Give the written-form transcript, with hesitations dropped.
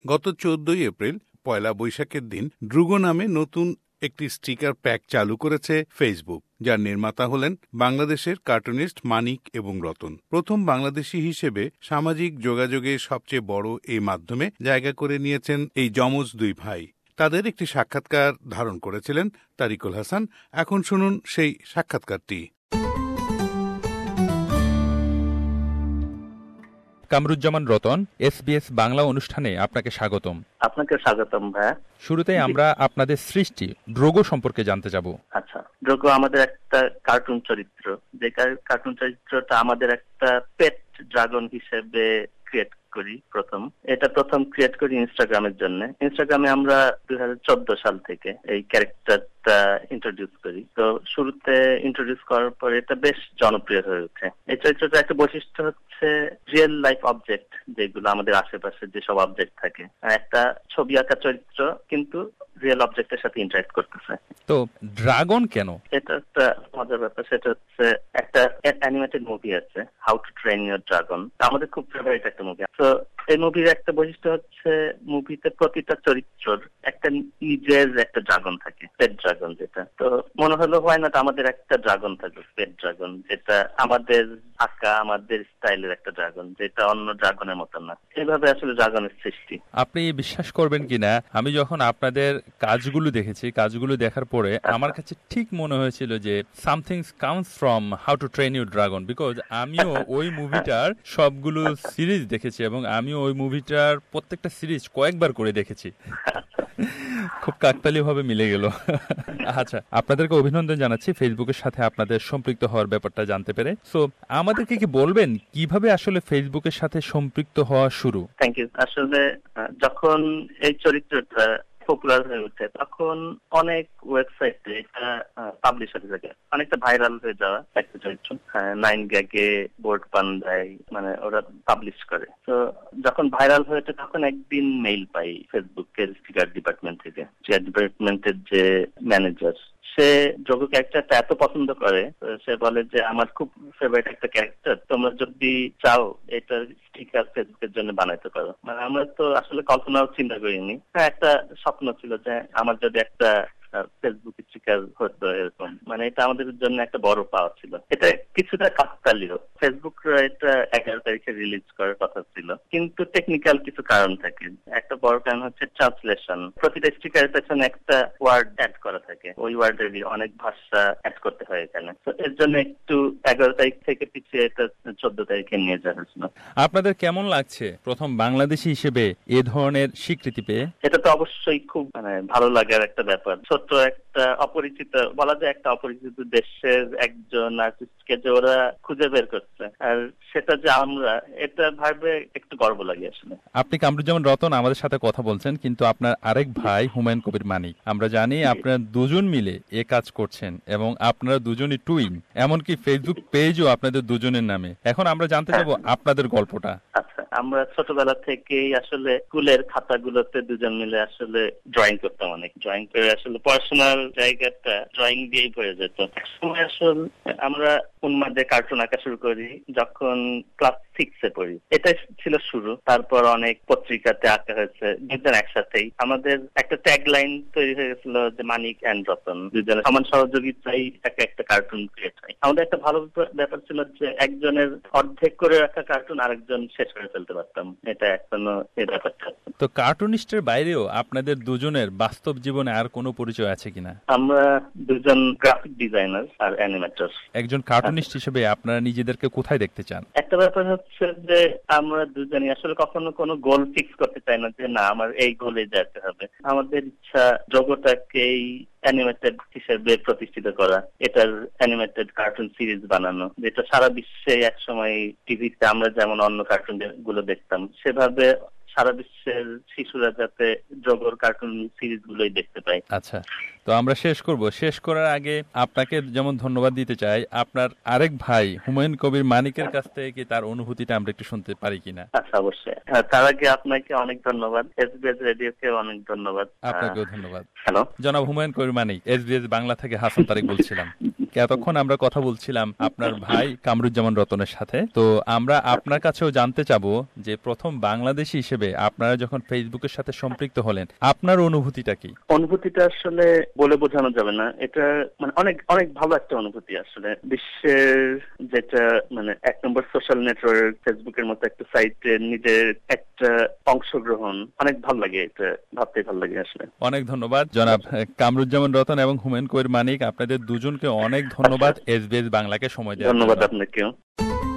গত 14 এপ্রিল পয়লা বৈশাখের দিন ড্রুগো নামে নতুন একটি স্টিকার প্যাক চালু করেছে ফেসবুক, যার নির্মাতা হলেন বাংলাদেশের কার্টুনিস্ট মানিক এবং রতন। প্রথম বাংলাদেশি হিসেবে সামাজিক যোগাযোগের সবচেয়ে বড় এই মাধ্যমে জায়গা করে নিয়েছেন এই যমজ দুই ভাই। তাদের একটি সাক্ষাৎকার ধারণ করেছিলেন তারিকুল হাসান। এখন শুনুন সেই সাক্ষাৎকারটি। কামরুজ্জামান রতন, SBS বাংলা অনুষ্ঠানে আপনাকে স্বাগতম। আপনাকে স্বাগতম ভাইয়া। শুরুতেই আমরা আপনাদের সৃষ্টি ড্রোগো সম্পর্কে জানতে যাব। আচ্ছা, ড্রোগো আমাদের একটা কার্টুন চরিত্র, যে কার্টুন চরিত্রটা আমাদের একটা পেট ড্রাগন হিসেবে ক্রিয়েট করি। এটা প্রথম ক্রিয়েট করি ইনস্টাগ্রামের জন্য। ইনস্টাগ্রামে আমরা 2014 সাল থেকে এই ক্যারেক্টারটা ইন্ট্রোডিউস করি। তো শুরুতে ইন্ট্রোডিউস করার পর এটা বেশ জনপ্রিয় হয়ে ওঠে। এই চরিত্রটা একটা বৈশিষ্ট্য হচ্ছে রিয়েল লাইফ অবজেক্ট, যেগুলো আমাদের আশেপাশে যেসব অবজেক্ট থাকে, একটা ছবি আঁকা চরিত্র কিন্তু রিয়েল অবজেক্টের সাথে ইন্টারঅ্যাক্ট করতেছে। তো ড্রাগন কেন? এটা একটা মজার ব্যাপার। সেটা হচ্ছে একটা অ্যানিমেটেড মুভি আছে, how to train your dragon. আমাদের খুব ফেভারিট একটা মুভি। তো এই মুভির একটা বৈশিষ্ট্য হচ্ছে মুভিতে প্রতিটা চরিত্রের একটা নিজের একটা ড্রাগন থাকে, পেট ড্রাগন যেটা। তো মনে হলো হয় না আমাদের একটা ড্রাগন থাকবে, পেট ড্রাগন, যেটা আমাদের আঁকা, আমাদের স্টাইলের একটা ড্রাগন, যেটা অন্য ড্রাগনের মতো না। এইভাবে আসলে ড্রাগনের সৃষ্টি। আপনি বিশ্বাস করবেন কিনা, আমি যখন আপনাদের কাজগুলো দেখেছি, কাজগুলো দেখার পরে আমার কাছে ঠিক মনে হয়েছিল যে something comes from how to train your dragon, because আমিও ওই মুভিটার সবগুলো সিরিজ দেখেছি এবং আমিও ওই মুভিটার প্রত্যেকটা সিরিজ কয়েকবার করে দেখেছি। খুব কাকতালীয় ভাবে মিলে গেল। আচ্ছা, আপনাদেরকে অভিনন্দন জানাচ্ছি ফেসবুকের সাথে আপনাদের সম্পৃক্ত হওয়ার ব্যাপারটা জানতে পেরে। সো আমাদেরকে কি বলবেন কিভাবে আসলে ফেসবুকের সাথে সম্পৃক্ত হওয়া শুরু? Thank you. আসলে যখন এই চরিত্রটা পপুলার হয়ে ওঠে তখন অনেক ওয়েবসাইটে এটা পাবলিশ হতে থাকে, অনেকটা ভাইরাল হয়ে যাওয়া একটা চরিত্র। 9gag, বোর্ড পান্ডায় মানে ওরা পাবলিশ করে। তো যখন ভাইরাল হয়েছে তখন একদিন মেইল পাই ফেসবুকের স্টিকার ডিপার্টমেন্ট থেকে। স্টিকার ডিপার্টমেন্টের যে ম্যানেজার, সে ড্রোগো ক্যারেক্টারটা এত পছন্দ করে, সে বলে যে আমার খুব ফেভারিট একটা ক্যারেক্টার, তোমরা যদি চাও এটা স্টিকার ফেসবুকের জন্য বানাইতে পারো। মানে আমরা তো আসলে কল্পনাও চিন্তা করিনি। একটা স্বপ্ন ছিল যে আমার যদি একটা ফেসবুক স্টিকার হতো এরকম, মানে এটা আমাদের জন্য একটা বড় পাওয়া ছিল। এটা কিছুটা কাকতালীয়। ফেসবুক এটা 11 তারিখে রিলিজ করার কথা ছিল, কিন্তু টেকনিক্যাল কিছু কারণ থাকে। একটা বড় কারণ হচ্ছে ট্রান্সলেশন। প্রতিটা স্টিকারের পেছনে একটা ওয়ার্ড অ্যাড করা থাকে, ওই ওয়ার্ডের অনেক ভাষা অ্যাড করতে হয় এখানে। তো এর জন্য একটু 11 তারিখ থেকে পিছিয়ে এটা 14 তারিখে নিয়ে যাওয়া হয়েছিল। আপনাদের কেমন লাগছে প্রথম বাংলাদেশি হিসেবে এ ধরনের স্বীকৃতি পেয়ে? এটা তো অবশ্যই খুব ভালো লাগার একটা ব্যাপার। ছোট্ট একটা অপরিচিত, বলা যায় একটা অপরিচিত দেশের একজন আর্টিস্টকে যে ওরা খুঁজে বের করছে, আর সেটা যে আমরা, এটা ভাবে একটু গর্ব লাগে আসলে। আপনি কামরুজ্জামান রতন আমাদের সাথে কথা বলছেন, কিন্তু আপনার আরেক ভাই হুমায়ুন কবির মানিক, আমরা জানি আপনারা দুজন মিলে এ কাজ করছেন এবং আপনারা দুজনই টুইন, এমনকি ফেসবুক পেজও আপনাদের দুজনের নামে। এখন আমরা জানতে চাবো আপনাদের গল্পটা। আচ্ছা, আমরা ছোটবেলা থেকেই আসলে স্কুলের খাতাগুলোতে দুজন মিলে আসলে ড্রয়িং করতাম। অনেক ড্রয়িং করে আসলে পড়াশোনার জায়গাটা ড্রয়িং দিয়েই ভরে যেত। একসময় আসলে আমরা উন্মাদে কার্টুন আঁকা শুরু করি যখন ক্লাস 6-এ পড়ি। এটাই ছিল শুরু। তারপর অনেক পত্রিকাতে আঁকা হয়েছে দুজন একসাথেই। আমাদের একটা ট্যাগ লাইন তৈরি হয়ে গেছিল যে মানিক অ্যান্ড রতন, দুজনের সমান সহযোগিতাই একটা কার্টুন ক্রিয়েট হয়। আমাদের একটা ভালো ব্যাপার ছিল যে একজনের অর্ধেক করে রাখা কার্টুন আরেকজন শেষ করে ফেলতে পারতাম। এটা এখনো এই ব্যাপারটা। তো কার্টুনিস্টের বাইরেও আপনাদের দুজনের বাস্তব জীবনে আর কোনো পরিচয় আছে কিনা? আমরা দুজন গ্রাফিক ডিজাইনার আর অ্যানিমেটর। একজন কার্টুনিস্ট হিসেবে আপনারা নিজেদেরকে কোথায় দেখতে চান? একটা ব্যাপার হচ্ছে যে আমরা দুজনই আসলে কখনো কোনো গোল ফিক্স করতে চাই না যে না আমার এই গোলে যেতে হবে। আমাদের ইচ্ছা জগৎটাকেই অ্যানিমেটেড হিসেবে প্রতিষ্ঠিত করা, এটার অ্যানিমেটেড কার্টুন সিরিজ বানানো, যেটা সারা বিশ্বে একসময় টিভিতে আমরা যেমন অন্য কার্টুন গুলো দেখতাম, সেভাবে সারা বিশ্বের শিশুরা যাতে জগর কার্টুন সিরিজ গুলোই দেখতে পায়। আচ্ছা, তো আমরা শেষ করার আগে আপনাকে যেমন ধন্যবাদ দিতে চাই, আপনার আরেক ভাই হুমায়ুন কবির মানিকের কাছ থেকে তার অনুভূতিটা আমরা একটু শুনতে পারি কিনা? আচ্ছা, অবশ্যই। তার আগে আপনাকে অনেক ধন্যবাদ, SBS রেডিওকে অনেক ধন্যবাদ। আপনাকেও ধন্যবাদ। হ্যালো, জনাব হুমায়ুন কবির মানিক, SBS বাংলা থেকে হাসান তারেক বলছিলাম। এতক্ষণ আমরা কথা বলছিলাম আপনার ভাই কামরুজ্জামান রতনের সাথে। তো আমরা আপনার কাছেও জানতে চাবো যে প্রথম বাংলাদেশী হিসেবে আপনারা যখন ফেসবুকের সাথে সম্পৃক্ত হলেন, আপনার অনুভূতিটা কি? অনুভূতিটা আসলে বলে বোঝানো যাবে না। এটা মানে অনেক অনেক ভালো একটা অনুভূতি। আসলে বিশ্বের যেটা মানে 1 নম্বর সোশ্যাল নেটওয়ার্ক ফেসবুকের মতো একটা সাইটে নিজের একটা অংশগ্রহণ অনেক ভালো লাগে। এটা ভাবতে ভালো লাগে আসলে। অনেক ধন্যবাদ জনাব কামরুজ্জামান রতন এবং হুমায়ুন কবির মানিক, আপনাদের দুজনকে অনেক ধন্যবাদ এসবিএস বাংলাকে সময় দেওয়ার জন্য। ধন্যবাদ আপনাকেও।